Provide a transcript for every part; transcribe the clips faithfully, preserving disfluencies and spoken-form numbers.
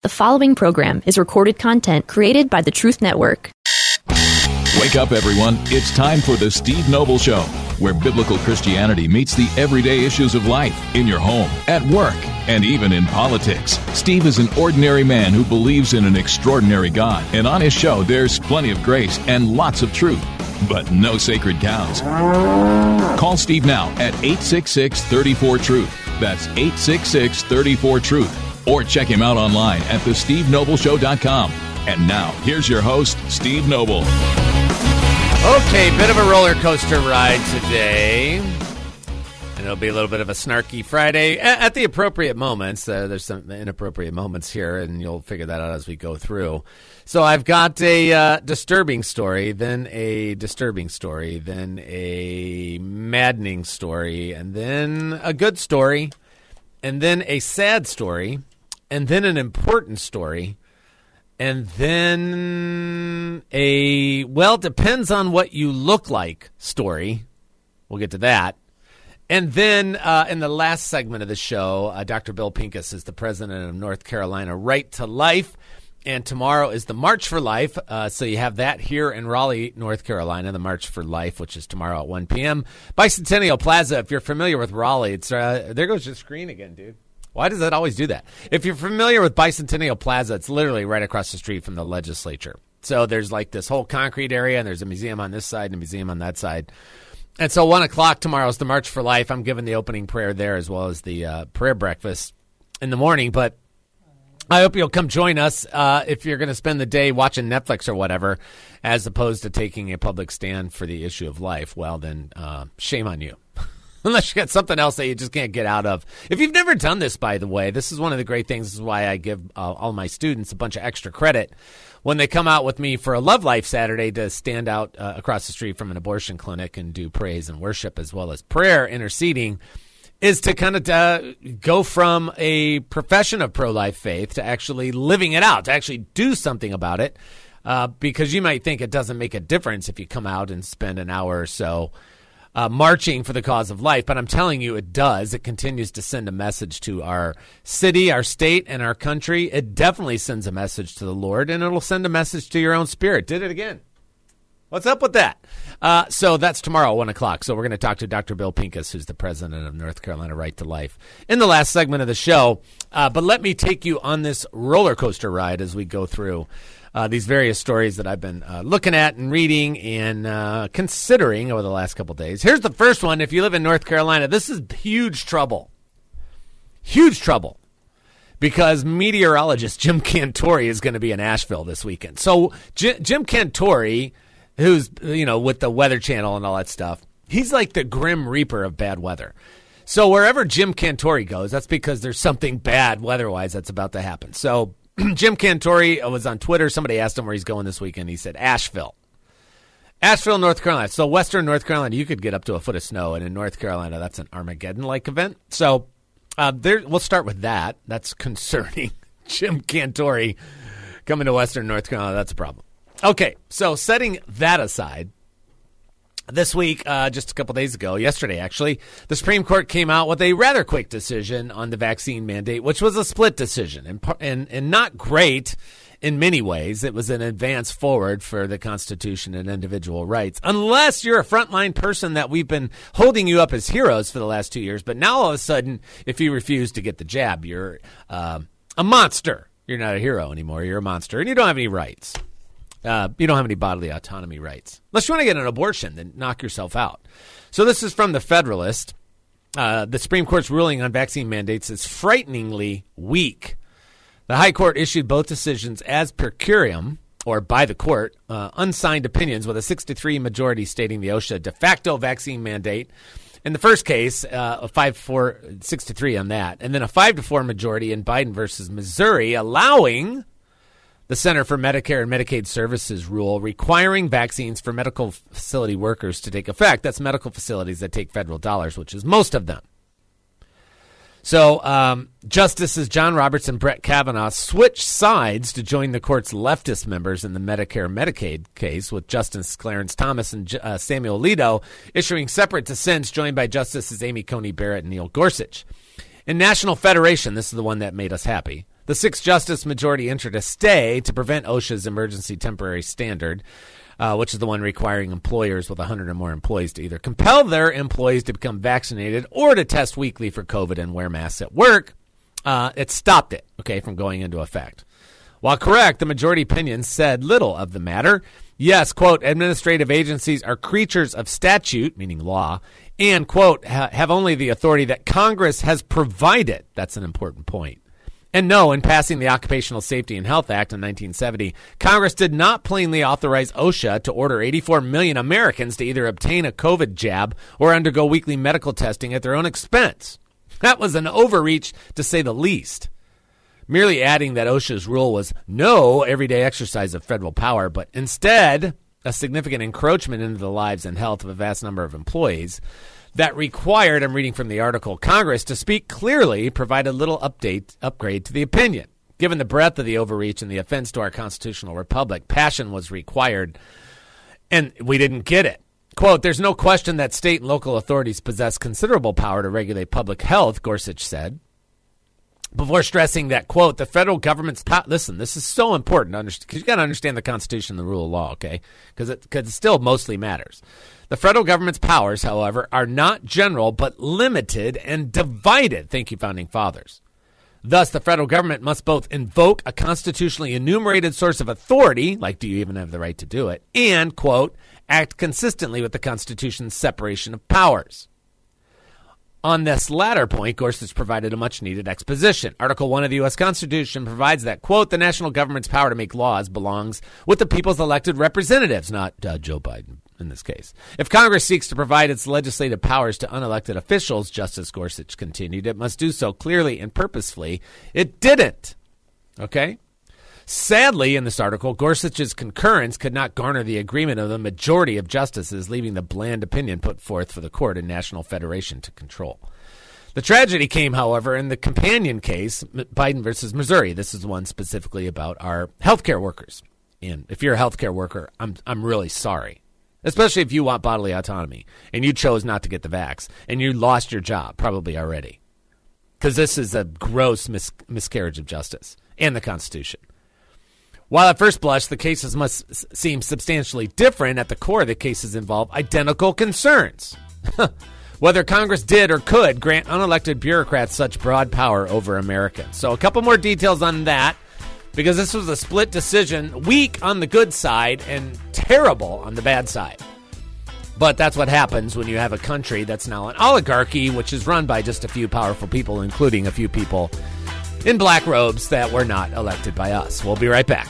The following program is recorded content created by the Truth Network. Wake up, everyone. It's time for the Steve Noble Show, where biblical Christianity meets the everyday issues of life in your home, at work, and even in politics. Steve is an ordinary man who believes in an extraordinary God, and on his show, there's plenty of grace and lots of truth, but no sacred cows. Call Steve now at eight six six, three four, truth. That's eight six six, three four, truth. Or check him out online at the steve noble show dot com. And now, here's your host, Steve Noble. Okay, bit of a roller coaster ride today. And it'll be a little bit of a snarky Friday at the appropriate moments. Uh, there's some inappropriate moments here, and you'll figure that out as we go through. So I've got a uh, disturbing story, then a disturbing story, then a maddening story, and then a good story, and then a sad story, and then an important story, and then a, well, depends on what you look like story. We'll get to that. And then uh, in the last segment of the show, uh, Doctor Bill Pincus is the president of North Carolina Right to Life. And tomorrow is the March for Life. Uh, so you have that here in Raleigh, North Carolina, the March for Life, which is tomorrow at one p.m. Bicentennial Plaza, if you're familiar with Raleigh, it's uh, there goes your screen again, dude. Why does that always do that? If you're familiar with Bicentennial Plaza, it's literally right across the street from the legislature. So there's like this whole concrete area, and there's a museum on this side and a museum on that side. And so one o'clock tomorrow is the March for Life. I'm giving the opening prayer there as well as the uh, prayer breakfast in the morning. But I hope you'll come join us uh, if you're going to spend the day watching Netflix or whatever, as opposed to taking a public stand for the issue of life. Well, then uh, shame on you. Unless you got something else that you just can't get out of. If you've never done this, by the way, this is one of the great things. This is why I give uh, all my students a bunch of extra credit when they come out with me for a Love Life Saturday to stand out uh, across the street from an abortion clinic and do praise and worship as well as prayer, interceding, is to kind of uh, go from a profession of pro-life faith to actually living it out, to actually do something about it, uh, because you might think it doesn't make a difference if you come out and spend an hour or so Uh, marching for the cause of life, but I'm telling you it does. It continues to send a message to our city, our state, and our country. It definitely sends a message to the Lord, and it'll send a message to your own spirit. Did it again. What's up with that? Uh, so that's tomorrow, one o'clock. So we're going to talk to Doctor Bill Pincus, who's the president of North Carolina Right to Life, in the last segment of the show. Uh, but let me take you on this roller coaster ride as we go through Uh, these various stories that I've been uh, looking at and reading and uh, considering over the last couple days. Here's the first one. If you live in North Carolina, this is huge trouble. Huge trouble. Because meteorologist Jim Cantore is going to be in Asheville this weekend. So J- Jim Cantore, who's, you know, with the Weather Channel and all that stuff, he's like the grim reaper of bad weather. So wherever Jim Cantore goes, that's because there's something bad weather-wise that's about to happen. So Jim Cantore was on Twitter. Somebody asked him where he's going this weekend. He said Asheville. Asheville, North Carolina. So western North Carolina, you could get up to a foot of snow. And in North Carolina, that's an Armageddon-like event. So uh, there, we'll start with that. That's concerning. Jim Cantore coming to western North Carolina, that's a problem. Okay, so setting that aside, this week, uh, just a couple days ago, yesterday actually, the Supreme Court came out with a rather quick decision on the vaccine mandate, which was a split decision and, and, and not great in many ways. It was an advance forward for the Constitution and individual rights, unless you're a frontline person that we've been holding you up as heroes for the last two years. But now all of a sudden, if you refuse to get the jab, you're uh, a monster. You're not a hero anymore. You're a monster, and you don't have any rights. Uh, you don't have any bodily autonomy rights. Unless you want to get an abortion, then knock yourself out. So this is from the Federalist. Uh, the Supreme Court's ruling on vaccine mandates is frighteningly weak. The High Court issued both decisions as per curiam, or by the court, uh, unsigned opinions with a six to three majority stating the OSHA de facto vaccine mandate. In the first case, uh, a five four, six to three on that. And then a five to four majority in Biden versus Missouri, allowing the Center for Medicare and Medicaid Services rule requiring vaccines for medical facility workers to take effect. That's medical facilities that take federal dollars, which is most of them. So um, Justices John Roberts and Brett Kavanaugh switched sides to join the court's leftist members in the Medicare-Medicaid case, with Justice Clarence Thomas and uh, Samuel Alito issuing separate dissents, joined by Justices Amy Coney Barrett and Neil Gorsuch. In National Federation, this is the one that made us happy, The six-justice majority entered a stay to prevent OSHA's emergency temporary standard, uh, which is the one requiring employers with one hundred or more employees to either compel their employees to become vaccinated or to test weekly for COVID and wear masks at work. Uh, it stopped it, okay, from going into effect. While correct, the majority opinion said little of the matter. Yes, quote, administrative agencies are creatures of statute, meaning law, and, quote, ha- have only the authority that Congress has provided. That's an important point. And no, in passing the Occupational Safety and Health Act in nineteen seventy, Congress did not plainly authorize OSHA to order eighty-four million Americans to either obtain a COVID jab or undergo weekly medical testing at their own expense. That was an overreach, to say the least. Merely adding that OSHA's rule was no everyday exercise of federal power, but instead a significant encroachment into the lives and health of a vast number of employees that required, I'm reading from the article, Congress to speak clearly provided little update upgrade to the opinion. Given the breadth of the overreach and the offense to our constitutional republic, passion was required, and we didn't get it. Quote, there's no question that state and local authorities possess considerable power to regulate public health, Gorsuch said, before stressing that, quote, the federal government's po- listen, this is so important to understand, because you got to understand the Constitution and the rule of law, okay, because it, cause it still mostly matters. The federal government's powers, however, are not general but limited and divided. Thank you, Founding Fathers. Thus, the federal government must both invoke a constitutionally enumerated source of authority, like do you even have the right to do it, and, quote, act consistently with the Constitution's separation of powers. On this latter point, Gorsuch provided a much-needed exposition. Article one of the U S Constitution provides that, quote, the national government's power to make laws belongs with the people's elected representatives, not uh, Joe Biden in this case. If Congress seeks to provide its legislative powers to unelected officials, Justice Gorsuch continued, it must do so clearly and purposefully. It didn't. Okay? Sadly, in this article, Gorsuch's concurrence could not garner the agreement of the majority of justices, leaving the bland opinion put forth for the court and National Federation to control. The tragedy came, however, in the companion case, Biden versus Missouri. This is one specifically about our healthcare workers. And if you're a healthcare worker, I'm I'm really sorry, especially if you want bodily autonomy and you chose not to get the vax and you lost your job probably already, because this is a gross mis- miscarriage of justice and the Constitution. While at first blush, the cases must seem substantially different, at the core, the cases involve identical concerns. Whether Congress did or could grant unelected bureaucrats such broad power over Americans. So a couple more details on that, because this was a split decision, weak on the good side and terrible on the bad side. But that's what happens when you have a country that's now an oligarchy, which is run by just a few powerful people, including a few people in black robes that were not elected by us. We'll be right back.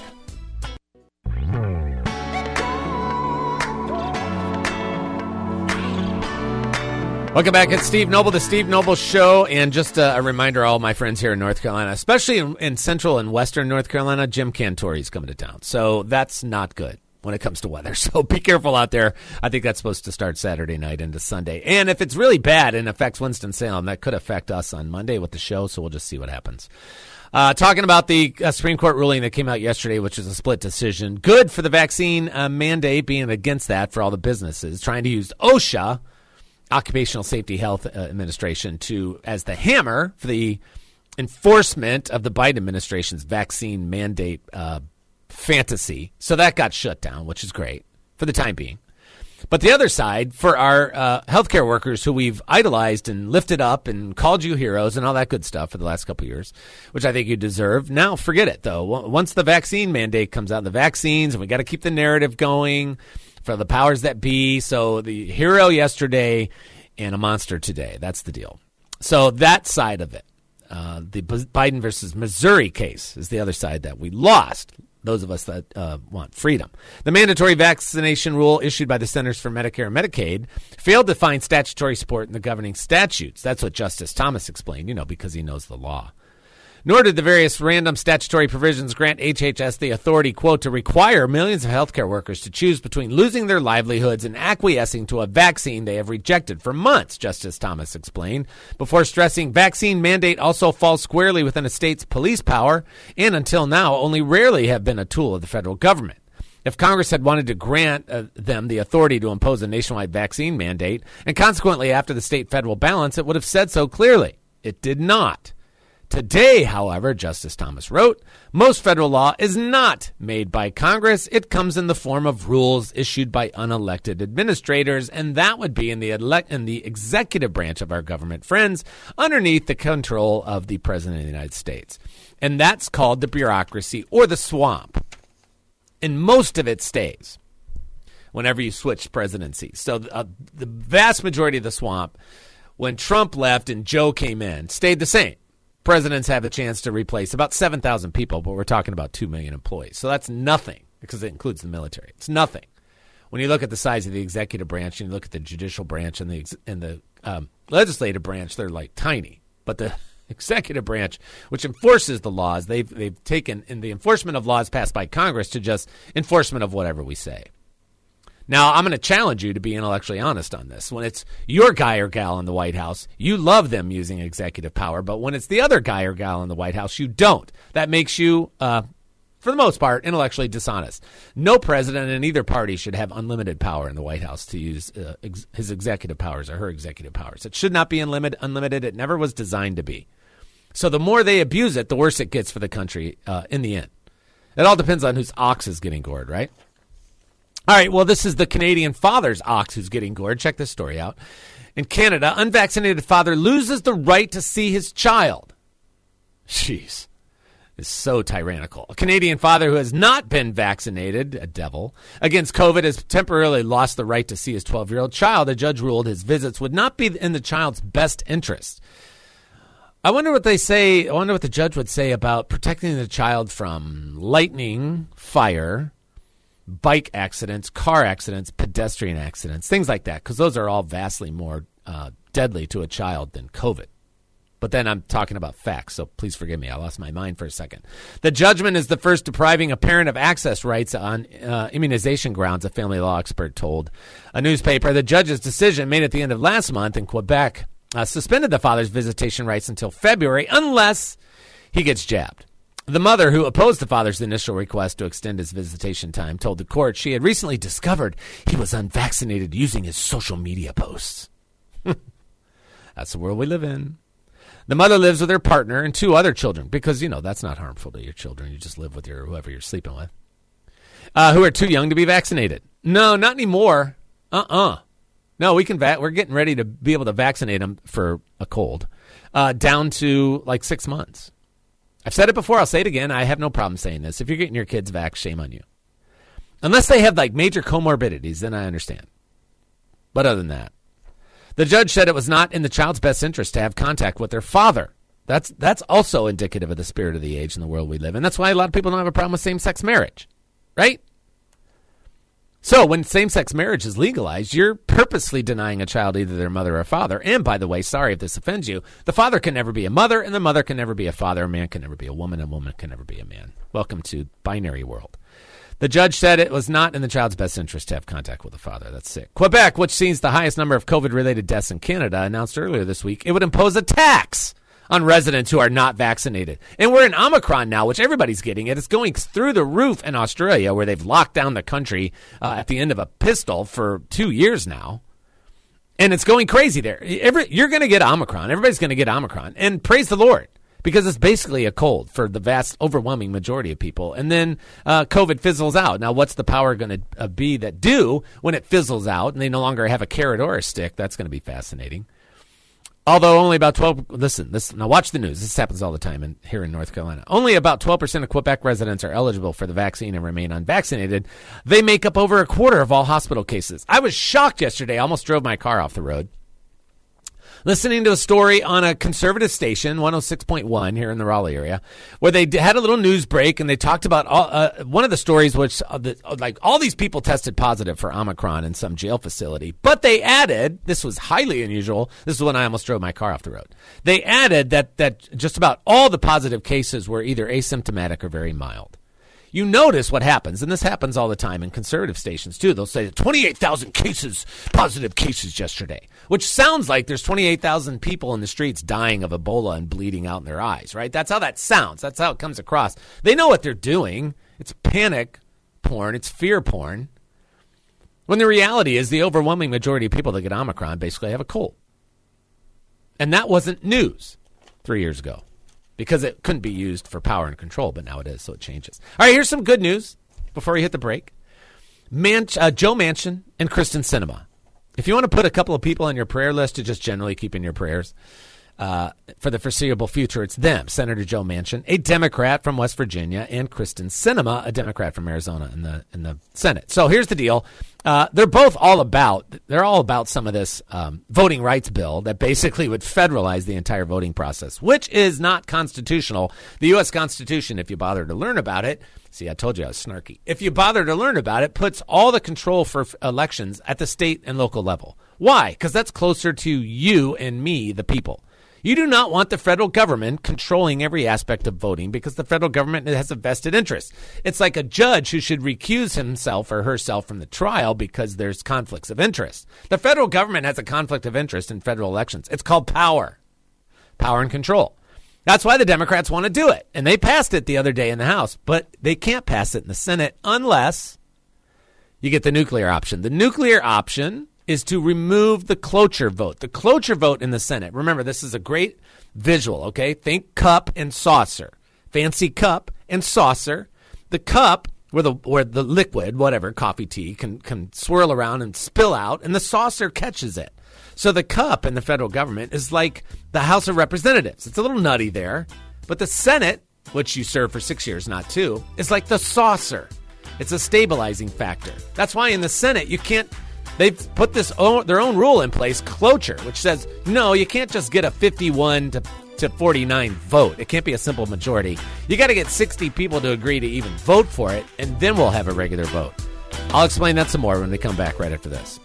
Welcome back. It's Steve Noble, the Steve Noble Show. And just a, a reminder, all my friends here in North Carolina, especially in, in central and western North Carolina, Jim Cantore is coming to town. So that's not good when it comes to weather. So be careful out there. I think that's supposed to start Saturday night into Sunday. And if it's really bad and affects Winston-Salem, that could affect us on Monday with the show. So we'll just see what happens. Uh, talking about the uh, Supreme Court ruling that came out yesterday, which is a split decision. Good for the vaccine uh, mandate, being against that for all the businesses, trying to use OSHA, Occupational Safety Health uh, Administration, to as the hammer for the enforcement of the Biden administration's vaccine mandate uh, fantasy. So that got shut down, which is great for the time being. But the other side, for our uh, healthcare workers who we've idolized and lifted up and called you heroes and all that good stuff for the last couple of years, which I think you deserve. Now, forget it, though. Once the vaccine mandate comes out, the vaccines, and we got to keep the narrative going for the powers that be. So the hero yesterday and a monster today. That's the deal. So that side of it, uh, the Biden versus Missouri case, is the other side that we lost. Those of us that uh, want freedom. The mandatory vaccination rule issued by the Centers for Medicare and Medicaid failed to find statutory support in the governing statutes. That's what Justice Thomas explained, you know, because he knows the law. Nor did the various random statutory provisions grant H H S the authority, quote, to require millions of healthcare workers to choose between losing their livelihoods and acquiescing to a vaccine they have rejected for months, Justice Thomas explained, before stressing vaccine mandate also falls squarely within a state's police power and until now only rarely have been a tool of the federal government. If Congress had wanted to grant uh, them the authority to impose a nationwide vaccine mandate, and consequently after the state-federal balance, it would have said so clearly. It did not. Today, however, Justice Thomas wrote, most federal law is not made by Congress. It comes in the form of rules issued by unelected administrators, and that would be in the elect in the executive branch of our government, friends, underneath the control of the President of the United States. And that's called the bureaucracy or the swamp. And most of it stays whenever you switch presidencies. So uh, the vast majority of the swamp, when Trump left and Joe came in, stayed the same. Presidents have a chance to replace about seven thousand people, but we're talking about two million employees. So that's nothing because it includes the military. It's nothing. When you look at the size of the executive branch and you look at the judicial branch and the and the um, legislative branch, they're like tiny. But the executive branch, which enforces the laws, they've, they've taken in the enforcement of laws passed by Congress to just enforcement of whatever we say. Now, I'm going to challenge you to be intellectually honest on this. When it's your guy or gal in the White House, you love them using executive power. But when it's the other guy or gal in the White House, you don't. That makes you, uh, for the most part, intellectually dishonest. No president in either party should have unlimited power in the White House to use uh, ex- his executive powers or her executive powers. It should not be unlimited. Unlimited. It never was designed to be. So the more they abuse it, the worse it gets for the country uh, in the end. It all depends on whose ox is getting gored, right? All right, well, this is the Canadian father's ox who's getting gored. Check this story out. In Canada, unvaccinated father loses the right to see his child. Jeez, it's so tyrannical. A Canadian father who has not been vaccinated, a devil, against COVID has temporarily lost the right to see his twelve-year-old child. A judge ruled his visits would not be in the child's best interest. I wonder what they say. I wonder what the judge would say about protecting the child from lightning, fire, bike accidents, car accidents, pedestrian accidents, things like that, because those are all vastly more uh, deadly to a child than COVID. But then I'm talking about facts, so please forgive me. I lost my mind for a second. The judgment is the first depriving a parent of access rights on uh, immunization grounds, a family law expert told a newspaper. The judge's decision, made at the end of last month in Quebec, uh, suspended the father's visitation rights until February unless he gets jabbed. The mother, who opposed the father's initial request to extend his visitation time, told the court she had recently discovered he was unvaccinated using his social media posts. That's the world we live in. The mother lives with her partner and two other children because, you know, that's not harmful to your children. You just live with your whoever you're sleeping with, uh, who are too young to be vaccinated. No, not anymore. Uh-uh. No, we can. Va- we're getting ready to be able to vaccinate them for a cold uh, down to like six months. I've said it before. I'll say it again. I have no problem saying this. If you're getting your kids vaxxed, shame on you. Unless they have like major comorbidities, then I understand. But other than that, the judge said it was not in the child's best interest to have contact with their father. That's that's also indicative of the spirit of the age and the world we live in. That's why a lot of people don't have a problem with same-sex marriage, right? So when same-sex marriage is legalized, you're purposely denying a child either their mother or father. And by the way, sorry if this offends you, the father can never be a mother, and the mother can never be a father. A man can never be a woman, and a woman can never be a man. Welcome to binary world. The judge said it was not in the child's best interest to have contact with the father. That's sick. Quebec, which sees the highest number of COVID-related deaths in Canada, announced earlier this week it would impose a tax on residents who are not vaccinated. And we're in Omicron now, which everybody's getting it. It's going through the roof in Australia, where they've locked down the country uh, at the end of a pistol for two years now. And it's going crazy there. Every, you're going to get Omicron. Everybody's going to get Omicron. And praise the Lord, because it's basically a cold for the vast, overwhelming majority of people. And then uh, COVID fizzles out. Now, what's the power going to uh, be that do when it fizzles out and they no longer have a carrot or a stick? That's going to be fascinating. Although only about twelve, listen, this, now watch the news. This happens all the time in, here in North Carolina. Only about twelve percent of Quebec residents are eligible for the vaccine and remain unvaccinated. They make up over a quarter of all hospital cases. I was shocked yesterday. I almost drove my car off the road. Listening to a story on a conservative station, one oh six point one here in the Raleigh area, where they had a little news break and they talked about all, uh, one of the stories, which uh, the, like all these people tested positive for Omicron in some jail facility. But they added, this was highly unusual. This is when I almost drove my car off the road. They added that that just about all the positive cases were either asymptomatic or very mild. You notice what happens, and this happens all the time in conservative stations, too. They'll say twenty-eight thousand cases, positive cases yesterday, which sounds like there's twenty-eight thousand people in the streets dying of Ebola and bleeding out in their eyes, right? That's how that sounds. That's how it comes across. They know what they're doing. It's panic porn. It's fear porn. When the reality is the overwhelming majority of people that get Omicron basically have a cold. And that wasn't news three years ago. because it couldn't be used for power and control, but now it is, so it changes. All right, here's some good news before we hit the break. Man- uh, Joe Manchin and Kyrsten Sinema. If you want to put a couple of people on your prayer list to just generally keep in your prayers uh, for the foreseeable future, it's them. Senator Joe Manchin, a Democrat from West Virginia, and Kyrsten Sinema, a Democrat from Arizona in the in the Senate. So here's the deal. Uh, they're both all about, they're all about some of this um, voting rights bill that basically would federalize the entire voting process, which is not constitutional. The U S Constitution, if you bother to learn about it, see, I told you I was snarky. If you bother to learn about it, puts all the control for f- elections at the state and local level. Why? Because that's closer to you and me, the people. You do not want the federal government controlling every aspect of voting because the federal government has a vested interest. It's like a judge who should recuse himself or herself from the trial because there's conflicts of interest. The federal government has a conflict of interest in federal elections. It's called power, power and control. That's why the Democrats want to do it. And they passed it the other day in the House, but they can't pass it in the Senate unless you get the nuclear option. The nuclear option is to remove the cloture vote. The cloture vote in the Senate. Remember, this is a great visual, okay? Think cup and saucer. Fancy cup and saucer. The cup where the where the liquid, whatever, coffee, tea, can, can swirl around and spill out, and the saucer catches it. So the cup in the federal government is like the House of Representatives. It's a little nutty there. But the Senate, which you serve for six years, not two, is like the saucer. It's a stabilizing factor. That's why in the Senate you can't, they've put this own, their own rule in place, cloture, which says, no, you can't just get a fifty-one to, to forty-nine vote. It can't be a simple majority. You got to get sixty people to agree to even vote for it, and then we'll have a regular vote. I'll explain that some more when we come back right after this.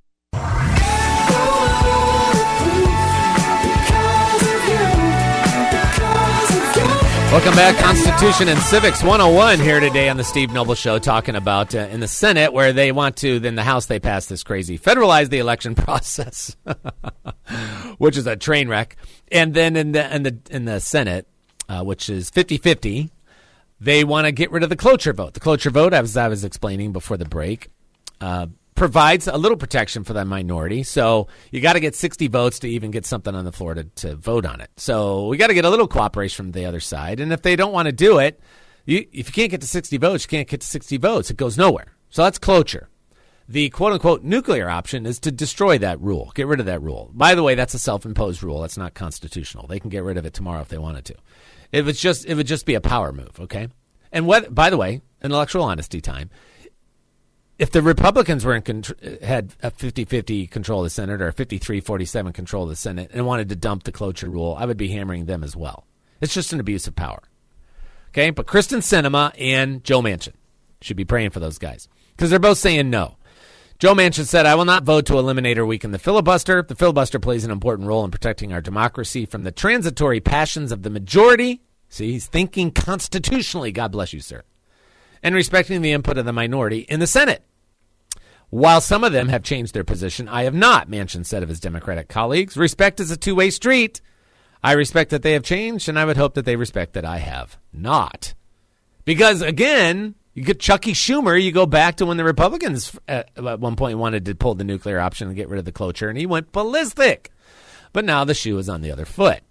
Welcome back. Constitution and Civics one oh one here today on the Steve Noble Show, talking about uh, in the Senate where they want to, then the House, they pass this crazy federalize the election process, which is a train wreck. And then in the in the, in the Senate, uh, which is fifty-fifty, they want to get rid of the cloture vote. The cloture vote, as I was explaining before the break, uh, provides a little protection for that minority. So you got to get sixty votes to even get something on the floor to, to vote on it. So we got to get a little cooperation from the other side. And if they don't want to do it, you, if you can't get to sixty votes, you can't get to sixty votes. It goes nowhere. So that's cloture. The quote-unquote nuclear option is to destroy that rule, get rid of that rule. By the way, that's a self-imposed rule. That's not constitutional. They can get rid of it tomorrow if they wanted to. It would just, it would just be a power move, okay? And what, by the way, intellectual honesty time, if the Republicans were in contr- had a fifty-fifty control of the Senate or a fifty-three forty-seven control of the Senate and wanted to dump the cloture rule, I would be hammering them as well. It's just an abuse of power. Okay, but Kyrsten Sinema and Joe Manchin should be praying for those guys because they're both saying no. Joe Manchin said, I will not vote to eliminate or weaken the filibuster. The filibuster plays an important role in protecting our democracy from the transitory passions of the majority. See, he's thinking constitutionally. God bless you, sir. And respecting the input of the minority in the Senate. While some of them have changed their position, I have not, Manchin said of his Democratic colleagues. Respect is a two-way street. I respect that they have changed, and I would hope that they respect that I have not. Because, again, you get Chucky Schumer, you go back to when the Republicans at one point wanted to pull the nuclear option and get rid of the cloture, and he went ballistic. But now the shoe is on the other foot.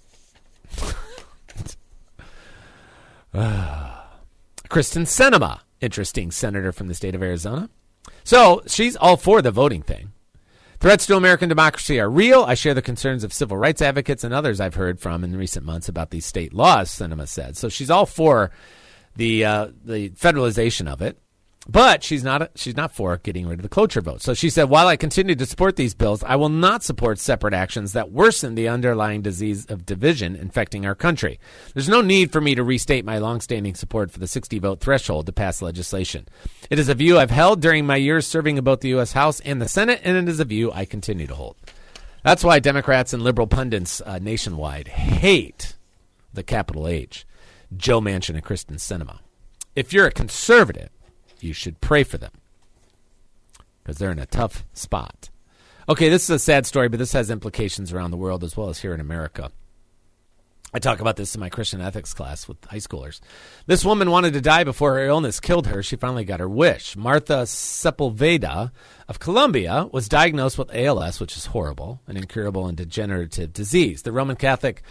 Kyrsten Sinema, interesting senator from the state of Arizona. So she's all for the voting thing. Threats to American democracy are real. I share the concerns of civil rights advocates and others I've heard from in recent months about these state laws, Sinema said. So she's all for the uh, the federalization of it. But she's not she's not for getting rid of the cloture vote. So she said, while I continue to support these bills, I will not support separate actions that worsen the underlying disease of division infecting our country. There's no need for me to restate my longstanding support for the sixty-vote threshold to pass legislation. It is a view I've held during my years serving in both the U S House and the Senate, and it is a view I continue to hold. That's why Democrats and liberal pundits uh, nationwide hate the capital H, Joe Manchin and Kyrsten Sinema. If you're a conservative, you should pray for them because they're in a tough spot. Okay, this is a sad story, but this has implications around the world as well as here in America. I talk about this in my Christian ethics class with high schoolers. This woman wanted to die before her illness killed her. She finally got her wish. Martha Sepulveda of Colombia was diagnosed with A L S, which is horrible, an incurable and degenerative disease. The Roman Catholic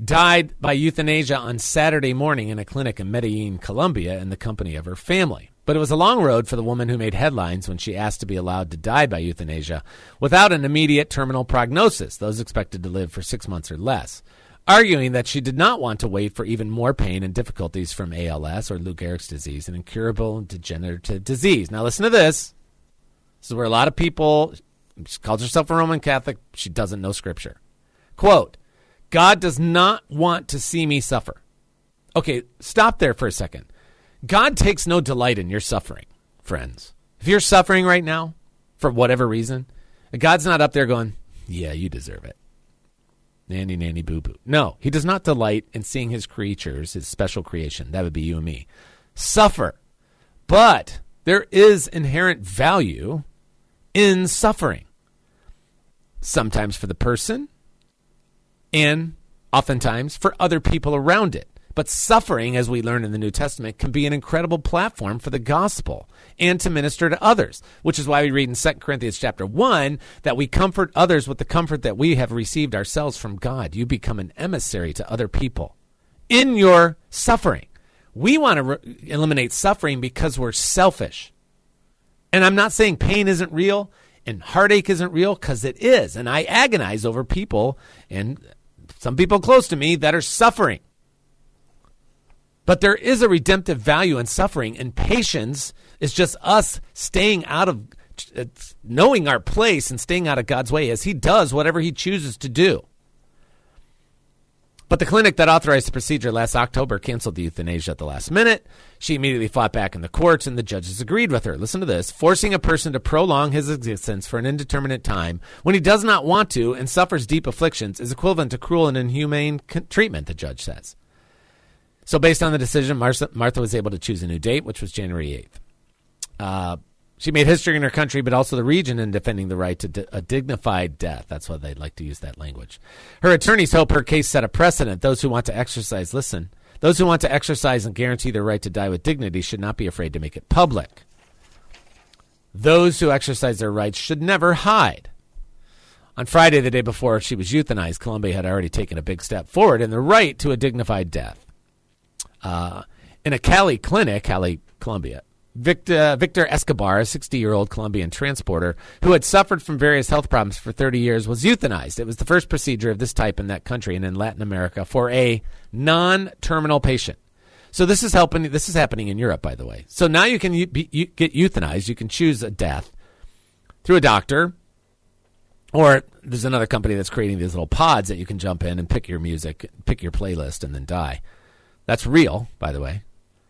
died by euthanasia on Saturday morning in a clinic in Medellin, Colombia, in the company of her family. But it was a long road for the woman who made headlines when she asked to be allowed to die by euthanasia without an immediate terminal prognosis, those expected to live for six months or less, arguing that she did not want to wait for even more pain and difficulties from A L S or Lou Gehrig's disease, an incurable degenerative disease. Now listen to this. This is where a lot of people, she calls herself a Roman Catholic, she doesn't know Scripture. Quote, God does not want to see me suffer. Okay, stop there for a second. God takes no delight in your suffering, friends. If you're suffering right now, for whatever reason, God's not up there going, yeah, you deserve it. Nanny, nanny, boo-boo. No, he does not delight in seeing his creatures, his special creation, that would be you and me, suffer. But there is inherent value in suffering, sometimes for the person and oftentimes for other people around it. But suffering, as we learn in the New Testament, can be an incredible platform for the gospel and to minister to others, which is why we read in Second Corinthians chapter one that we comfort others with the comfort that we have received ourselves from God. You become an emissary to other people in your suffering. We want to re- eliminate suffering because we're selfish. And I'm not saying pain isn't real and heartache isn't real, because it is. And I agonize over people and some people close to me that are suffering. But there is a redemptive value in suffering, and patience is just us staying out of, uh, knowing our place and staying out of God's way as he does whatever he chooses to do. But the clinic that authorized the procedure last October canceled the euthanasia at the last minute. She immediately fought back in the courts, and the judges agreed with her. Listen to this. Forcing a person to prolong his existence for an indeterminate time when he does not want to and suffers deep afflictions is equivalent to cruel and inhumane treatment, the judge says. So based on the decision, Martha, Martha was able to choose a new date, which was January eighth. Uh, she made history in her country, but also the region, in defending the right to di- a dignified death. That's why they like to use that language. Her attorneys hope her case set a precedent. Those who want to exercise, listen, those who want to exercise and guarantee their right to die with dignity should not be afraid to make it public. Those who exercise their rights should never hide. On Friday, the day before she was euthanized, Colombia had already taken a big step forward in the right to a dignified death. Uh, in a Cali clinic, Cali, Colombia, Victor, Victor Escobar, a sixty-year-old Colombian transporter who had suffered from various health problems for thirty years, was euthanized. It was the first procedure of this type in that country and in Latin America for a non-terminal patient. So this is helping. This is happening in Europe, by the way. So now you can be, you get euthanized. You can choose a death through a doctor, or there's another company that's creating these little pods that you can jump in and pick your music, pick your playlist, and then die. That's real, by the way.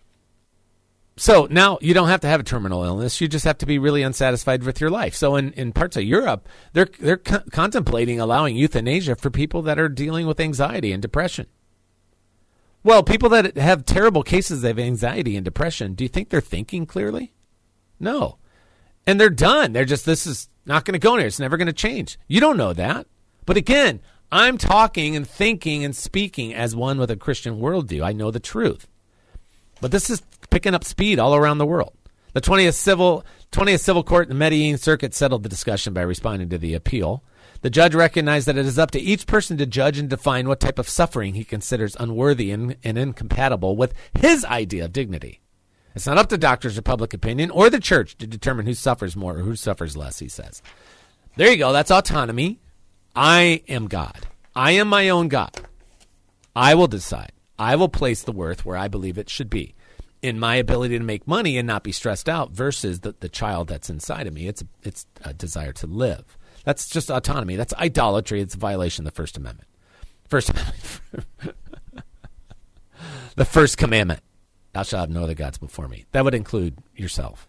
So now you don't have to have a terminal illness. You just have to be really unsatisfied with your life. So in, in parts of Europe, they're they're co- contemplating allowing euthanasia for people that are dealing with anxiety and depression. Well, people that have terrible cases of anxiety and depression, do you think they're thinking clearly? No. And they're done. They're just, this is not going to go anywhere. It's never going to change. You don't know that. But again, I'm talking and thinking and speaking as one with a Christian worldview. I know the truth. But this is picking up speed all around the world. The twentieth Civil twentieth Civil Court in the Medellin Circuit settled the discussion by responding to the appeal. The judge recognized that it is up to each person to judge and define what type of suffering he considers unworthy and, and incompatible with his idea of dignity. It's not up to doctors or public opinion or the church to determine who suffers more or who suffers less, he says. There you go. That's autonomy. I am God. I am my own God. I will decide. I will place the worth where I believe it should be in my ability to make money and not be stressed out versus the, the child that's inside of me. It's, it's a desire to live. That's just autonomy. That's idolatry. It's a violation of the First Amendment. First Amendment. The first commandment. Thou shalt have no other gods before me. That would include yourself.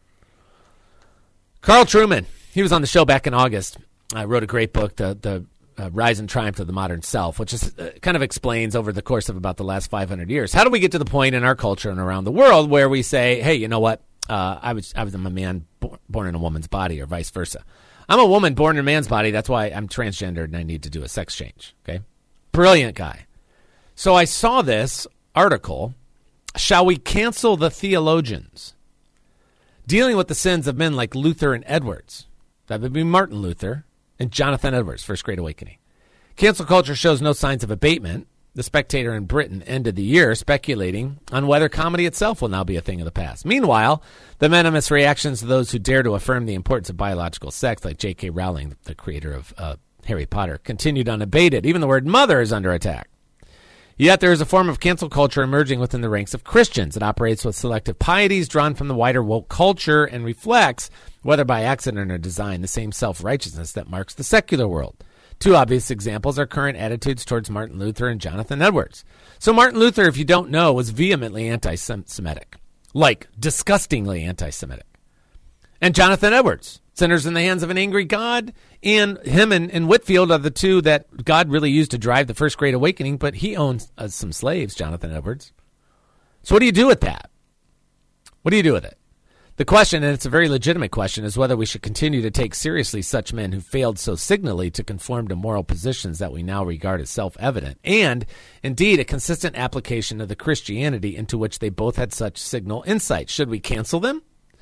Carl Trueman. He was on the show back in August. I wrote a great book, The, the uh, Rise and Triumph of the Modern Self, which is, uh, kind of explains over the course of about the last five hundred years, how do we get to the point in our culture and around the world where we say, hey, you know what? Uh, I was I was a man born, born in a woman's body, or vice versa. I'm a woman born in a man's body. That's why I'm transgendered and I need to do a sex change. Okay, brilliant guy. So I saw this article. Shall we cancel the theologians? Dealing with the sins of men like Luther and Edwards. That would be Martin Luther and Jonathan Edwards, First Great Awakening. Cancel culture shows no signs of abatement. The Spectator in Britain ended the year speculating on whether comedy itself will now be a thing of the past. Meanwhile, the venomous reactions of those who dare to affirm the importance of biological sex, like J K. Rowling, the creator of uh, Harry Potter, continued unabated. Even the word mother is under attack. Yet there is a form of cancel culture emerging within the ranks of Christians. It operates with selective pieties drawn from the wider woke culture and reflects, whether by accident or design, the same self-righteousness that marks the secular world. Two obvious examples are current attitudes towards Martin Luther and Jonathan Edwards. So Martin Luther, if you don't know, was vehemently anti-Semitic, like disgustingly anti-Semitic. And Jonathan Edwards, sinners in the hands of an angry God, and him and, and Whitefield are the two that God really used to drive the First Great Awakening, but he owns uh, some slaves, Jonathan Edwards. So what do you do with that? What do you do with it? The question, and it's a very legitimate question, is whether we should continue to take seriously such men who failed so signally to conform to moral positions that we now regard as self-evident, and, indeed, a consistent application of the Christianity into which they both had such signal insight. Should we cancel them?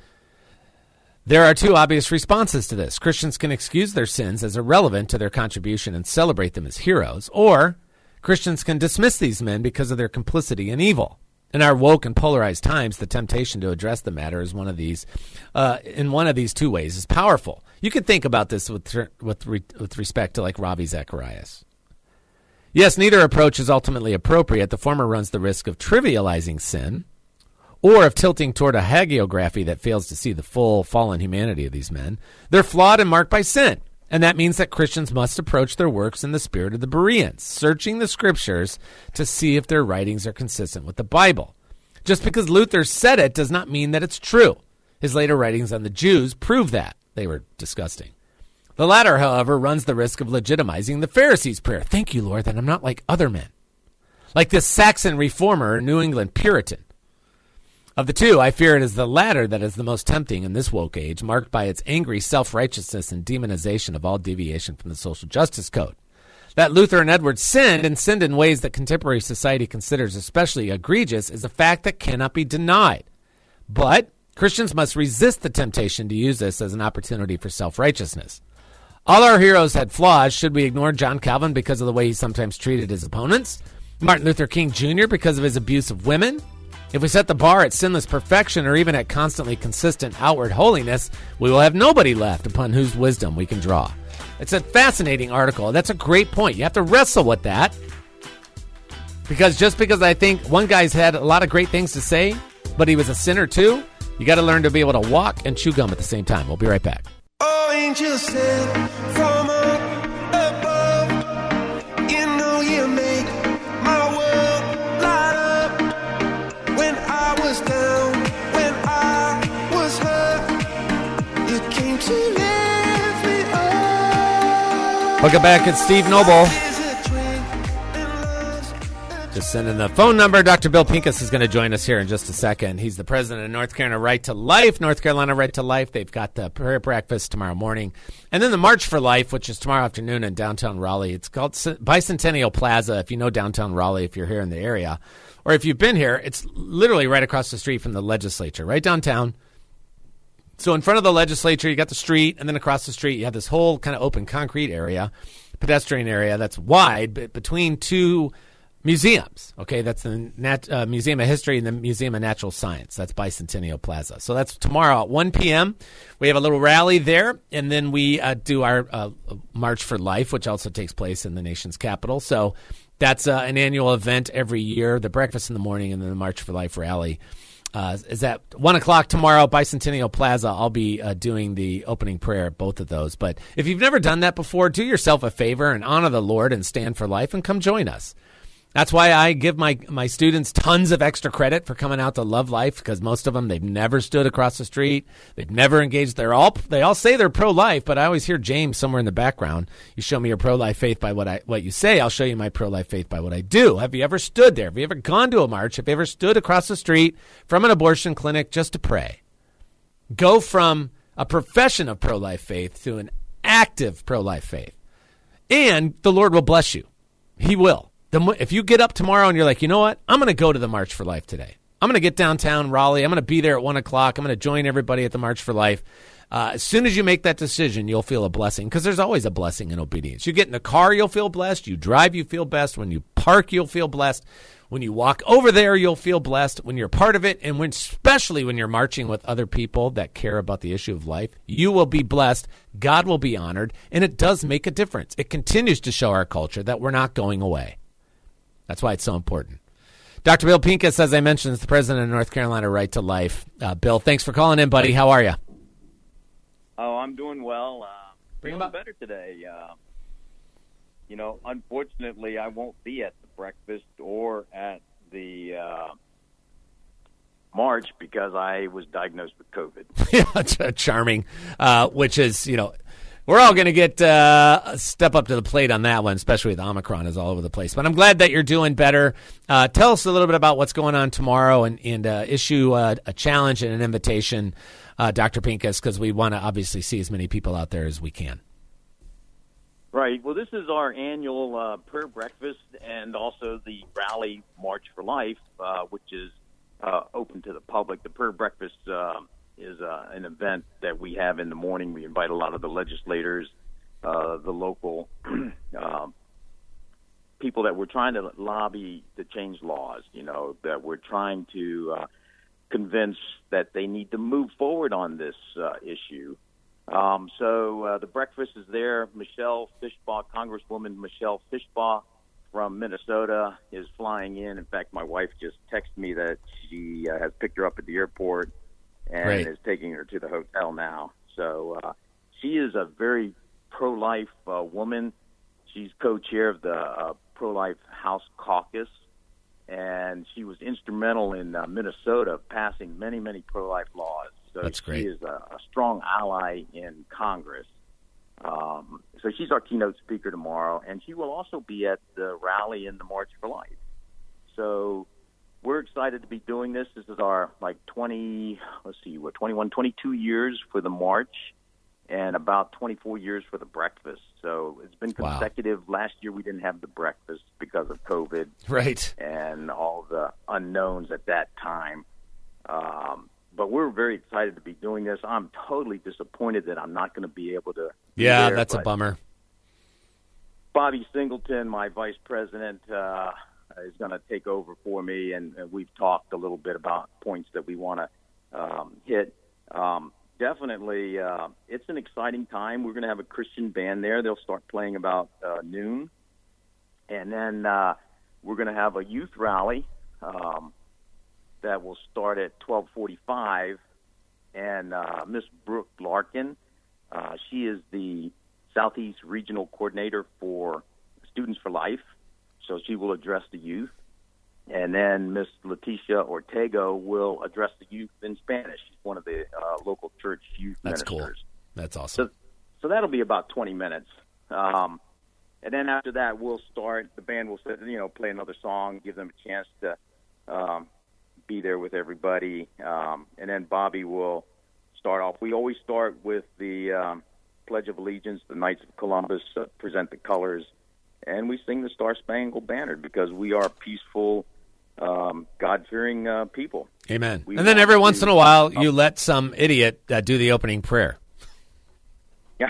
There are two obvious responses to this. Christians can excuse their sins as irrelevant to their contribution and celebrate them as heroes, or Christians can dismiss these men because of their complicity in evil. In our woke and polarized times, the temptation to address the matter is one of these, uh, in one of these two ways, is powerful. You can think about this with with re, with respect to like Ravi Zacharias. Yes, neither approach is ultimately appropriate. The former runs the risk of trivializing sin, or of tilting toward a hagiography that fails to see the full fallen humanity of these men. They're flawed and marked by sin. And that means that Christians must approach their works in the spirit of the Bereans, searching the scriptures to see if their writings are consistent with the Bible. Just because Luther said it does not mean that it's true. His later writings on the Jews prove that. They were disgusting. The latter, however, runs the risk of legitimizing the Pharisees' prayer. Thank you, Lord, that I'm not like other men. Like this Saxon reformer, New England Puritan. Of the two, I fear it is the latter that is the most tempting in this woke age, marked by its angry self-righteousness and demonization of all deviation from the social justice code. That Luther and Edwards sinned, and sinned in ways that contemporary society considers especially egregious, is a fact that cannot be denied. But Christians must resist the temptation to use this as an opportunity for self-righteousness. All our heroes had flaws. Should we ignore John Calvin because of the way he sometimes treated his opponents? Martin Luther King Junior because of his abuse of women? If we set the bar at sinless perfection or even at constantly consistent outward holiness, we will have nobody left upon whose wisdom we can draw. It's a fascinating article. That's a great point. You have to wrestle with that. Because just because I think one guy's had a lot of great things to say, but he was a sinner too, you got to learn to be able to walk and chew gum at the same time. We'll be right back. Oh, angels sent from above, you know you make my world light up. When I was down, when I was hurt, you came to lift me up. Welcome back. It's Steve Noble. Just sending the phone number. Doctor Bill Pincus is going to join us here in just a second. He's the president of North Carolina Right to Life. North Carolina Right to Life. They've got the prayer breakfast tomorrow morning. And then the March for Life, which is tomorrow afternoon in downtown Raleigh. It's called Bicentennial Plaza, if you know downtown Raleigh, if you're here in the area. Or if you've been here, it's literally right across the street from the legislature, right downtown. So in front of the legislature, you got the street, and then across the street, you have this whole kind of open concrete area, pedestrian area that's wide, but between two museums. Okay, that's the Nat, uh, Museum of History and the Museum of Natural Science. That's Bicentennial Plaza. So that's tomorrow at one p.m. We have a little rally there, and then we uh, do our uh, March for Life, which also takes place in the nation's capital. So that's uh, an annual event every year, the breakfast in the morning and then the March for Life rally. Uh, is at one o'clock tomorrow, Bicentennial Plaza. I'll be uh, doing the opening prayer at both of those. But if you've never done that before, do yourself a favor and honor the Lord and stand for life and come join us. That's why I give my, my students tons of extra credit for coming out to Love Life, because most of them, they've never stood across the street. They've never engaged. They're all, they all say they're pro-life, but I always hear James somewhere in the background. You show me your pro-life faith by what I what you say. I'll show you my pro-life faith by what I do. Have you ever stood there? Have you ever gone to a march? Have you ever stood across the street from an abortion clinic just to pray? Go from a profession of pro-life faith to an active pro-life faith. And the Lord will bless you. He will. If you get up tomorrow and you're like, you know what, I'm going to go to the March for Life today. I'm going to get downtown Raleigh. I'm going to be there at one o'clock. I'm going to join everybody at the March for Life. Uh, as soon as you make that decision, you'll feel a blessing, because there's always a blessing in obedience. You get in the car, you'll feel blessed. You drive, you feel blessed. When you park, you'll feel blessed. When you walk over there, you'll feel blessed. When you're part of it, and when, especially when you're marching with other people that care about the issue of life, you will be blessed. God will be honored, and it does make a difference. It continues to show our culture that we're not going away. That's why it's so important. Doctor Bill Pincus, as I mentioned, is the president of North Carolina Right to Life. Uh, Bill, thanks for calling in, buddy. How are you? Oh, I'm doing well. Uh, Bring him feeling up. better today. Uh, you know, unfortunately, I won't be at the breakfast or at the uh, march because I was diagnosed with COVID. Yeah, it's uh, charming, uh, which is, you know, we're all going to get uh, step up to the plate on that one, especially with Omicron is all over the place. But I'm glad that you're doing better. Uh, tell us a little bit about what's going on tomorrow, and, and uh, issue uh, a challenge and an invitation, uh, Doctor Pincus, because we want to obviously see as many people out there as we can. Right. Well, this is our annual uh, prayer breakfast and also the rally March for Life, uh, which is uh, open to the public. The prayer breakfast uh, is uh, an event that we have in the morning. We invite a lot of the legislators, uh, the local uh, people that we're trying to lobby to change laws, you know, that we're trying to uh, convince that they need to move forward on this uh, issue. Um, so uh, the breakfast is there. Michelle Fischbaugh, Congresswoman Michelle Fischbaugh from Minnesota is flying in. In fact, my wife just texted me that she uh, has picked her up at the airport and Great. is taking her to the hotel now. So uh, she is a very pro-life uh, woman. She's co-chair of the uh, Pro-Life House Caucus, and she was instrumental in uh, Minnesota passing many, many pro-life laws. So That's great. She is a, a strong ally in Congress. Um, so she's our keynote speaker tomorrow, and she will also be at the rally in the March for Life. So we're excited to be doing this. This is our, like, twenty, let's see, what, twenty-one, twenty-two years for the march and about twenty-four years for the breakfast. So it's been Wow. consecutive. Last year we didn't have the breakfast because of COVID Right. and all the unknowns at that time. Um, but we're very excited to be doing this. I'm totally disappointed that I'm not going to be able to be Yeah, there, that's a but bummer. Bobby Singleton, my vice president, uh, is going to take over for me, and, and we've talked a little bit about points that we want to um, hit. Um, definitely, uh, it's an exciting time. We're going to have a Christian band there. They'll start playing about uh, noon. And then uh, we're going to have a youth rally um, that will start at twelve forty-five. And uh, Miss Brooke Larkin, uh, she is the Southeast Regional Coordinator for Students for Life, so she will address the youth. And then Miss Leticia Ortega will address the youth in Spanish. She's one of the uh, local church youth That's cool. ministers. That's awesome. So, so that'll be about twenty minutes. Um, and then after that, we'll start. The band will sit, you know, play another song, give them a chance to um, be there with everybody. Um, and then Bobby will start off. We always start with the um, Pledge of Allegiance. The Knights of Columbus uh, present the colors, and we sing the Star Spangled Banner because we are peaceful, um, God-fearing uh, people. Amen. We And then want every to- once in a while, you let some idiot uh, do the opening prayer. Yeah.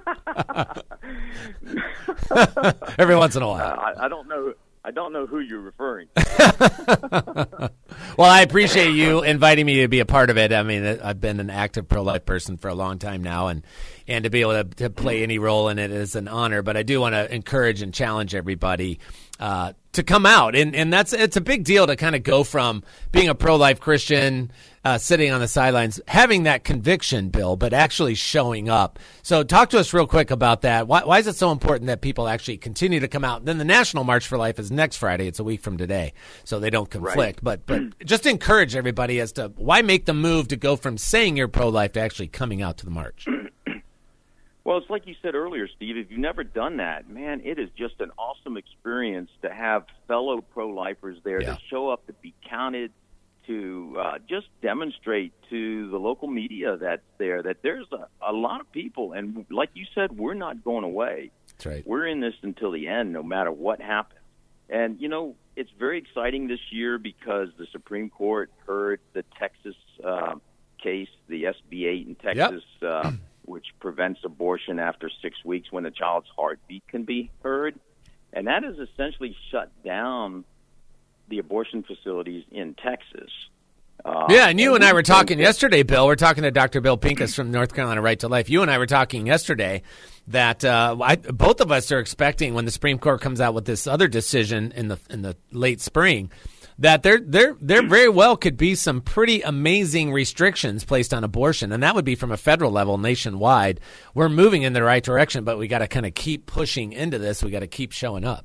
Every once in a while. Uh, I, I don't know. I don't know who you're referring to. Well, I appreciate you inviting me to be a part of it. I mean, I've been an active pro-life person for a long time now, and, and to be able to, to play any role in it is an honor. But I do want to encourage and challenge everybody uh, to come out, and and that's it's a big deal to kind of go from being a pro-life Christian, uh, sitting on the sidelines, having that conviction, Bill, but actually showing up. So talk to us real quick about that. Why, why is it so important that people actually continue to come out? Then the National March for Life is next Friday. It's a week from today, so they don't conflict. But but just encourage everybody as to why make the move to go from saying you're pro-life to actually coming out to the march. Well, it's like you said earlier, Steve. If you've never done that, man, it is just an awesome experience to have fellow pro-lifers there, Yeah. to show up, to be counted, to uh, just demonstrate to the local media that's there that there's a, a lot of people. And like you said, we're not going away. That's right. We're in this until the end, no matter what happens. And, you know, it's very exciting this year because the Supreme Court heard the Texas uh, case, the S B eight in Texas, yep. uh, which prevents abortion after six weeks when the child's heartbeat can be heard. And that has essentially shut down the abortion facilities in Texas. Uh, yeah, and you and, and I were talking yesterday, Bill. We're talking to Doctor Bill Pincus from North Carolina Right to Life. You and I were talking yesterday that uh, I, both of us are expecting when the Supreme Court comes out with this other decision in the in the late spring, that there there there very well could be some pretty amazing restrictions placed on abortion, and that would be from a federal level nationwide. We're moving in the right direction, but we got to kind of keep pushing into this. We got to keep showing up.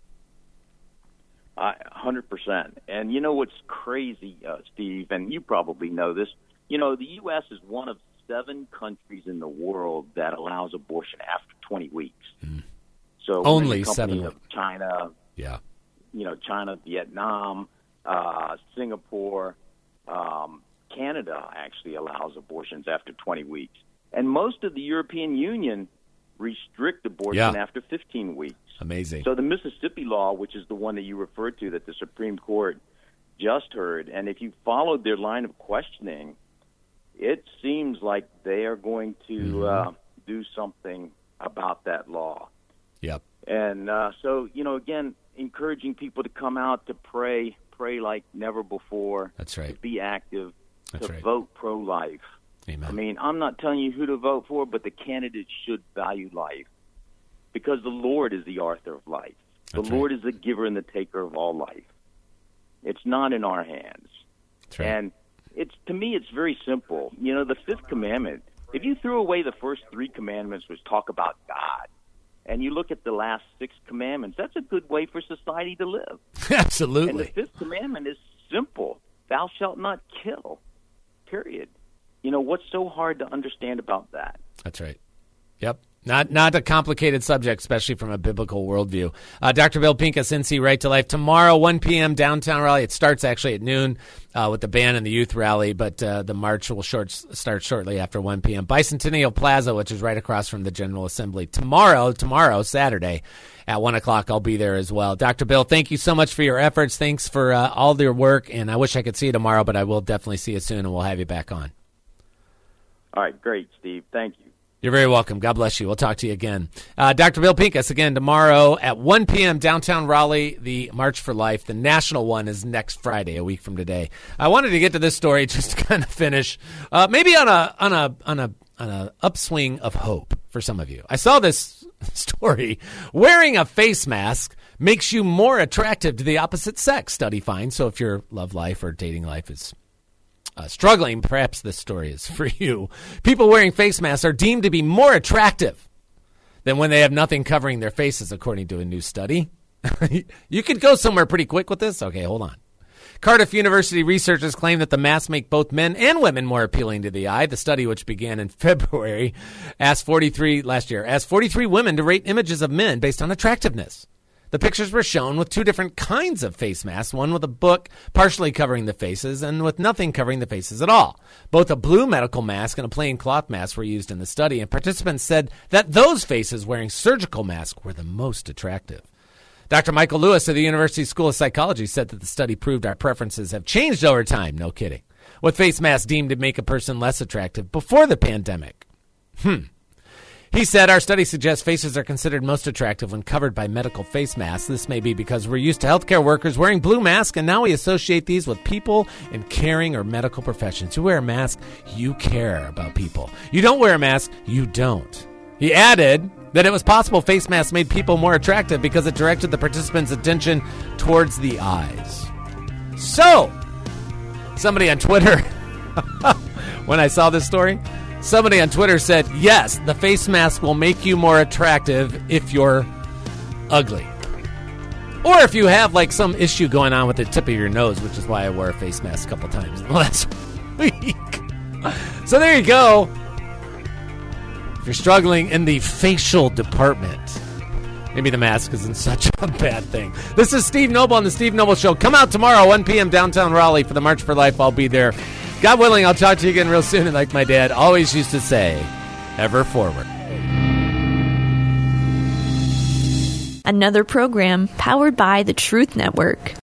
Uh, one hundred percent. And you know what's crazy, uh, Steve, and you probably know this, you know, the U S is one of seven countries in the world that allows abortion after twenty weeks. Mm. So only seven. Of China, yeah, you know, China, Vietnam, uh, Singapore, um, Canada actually allows abortions after twenty weeks. And most of the European Union restrict abortion yeah. after fifteen weeks. Amazing. So the Mississippi law, which is the one that you referred to that the Supreme Court just heard, and if you followed their line of questioning, it seems like they are going to mm-hmm. uh, do something about that law. Yep. And uh, so, you know, again, encouraging people to come out to pray, pray like never before. That's right. To be active, That's to right. vote pro-life. Amen. I mean, I'm not telling you who to vote for, but the candidates should value life because the Lord is the author of life. That's the Lord right. is the giver and the taker of all life. It's not in our hands. That's right. And it's to me, it's very simple. You know, the fifth commandment, if you threw away the first three commandments, which talk about God, and you look at the last six commandments, that's a good way for society to live. Absolutely. And the fifth commandment is simple. Thou shalt not kill, period. You know, what's so hard to understand about that? That's right. Yep. Not not a complicated subject, especially from a biblical worldview. Uh, Doctor Bill Pincus, N C Right to Life. Tomorrow, one p.m., downtown rally. It starts actually at noon uh, with the band and the youth rally, but uh, the march will short, start shortly after one p.m. Bicentennial Plaza, which is right across from the General Assembly. Tomorrow, tomorrow, Saturday, at one o'clock, I'll be there as well. Doctor Bill, thank you so much for your efforts. Thanks for uh, all your work, and I wish I could see you tomorrow, but I will definitely see you soon, and we'll have you back on. All right, great, Steve. Thank you. You're very welcome. God bless you. We'll talk to you again. Uh, Doctor Bill Pincus, again, tomorrow at one p.m., downtown Raleigh, the March for Life. The national one is next Friday, a week from today. I wanted to get to this story just to kind of finish, uh, maybe on a on a on a on a upswing of hope for some of you. I saw this story. Wearing a face mask makes you more attractive to the opposite sex, study finds. So if your love life or dating life is Uh, struggling, perhaps this story is for you. People wearing face masks are deemed to be more attractive than when they have nothing covering their faces, according to a new study. You could go somewhere pretty quick with this. Okay, hold on. Cardiff University researchers claim that the masks make both men and women more appealing to the eye. The study, which began in February, asked forty-three last year, asked forty-three women to rate images of men based on attractiveness. The pictures were shown with two different kinds of face masks, one with a book partially covering the faces and with nothing covering the faces at all. Both a blue medical mask and a plain cloth mask were used in the study, and participants said that those faces wearing surgical masks were the most attractive. Doctor Michael Lewis of the University School of Psychology said that the study proved our preferences have changed over time. No kidding. With face masks deemed to make a person less attractive before the pandemic. Hmm. He said, our study suggests faces are considered most attractive when covered by medical face masks. This may be because we're used to healthcare workers wearing blue masks, and now we associate these with people in caring or medical professions. You wear a mask, you care about people. You don't wear a mask, you don't. He added that it was possible face masks made people more attractive because it directed the participants' attention towards the eyes. So, somebody on Twitter, when I saw this story, somebody on Twitter said, yes, the face mask will make you more attractive if you're ugly. Or if you have, like, some issue going on with the tip of your nose, which is why I wore a face mask a couple times in the last week. So there you go. If you're struggling in the facial department, maybe the mask isn't such a bad thing. This is Steve Noble on The Steve Noble Show. Come out tomorrow, one p.m., downtown Raleigh for the March for Life. I'll be there. God willing, I'll talk to you again real soon. And like my dad always used to say, ever forward. Another program powered by the Truth Network.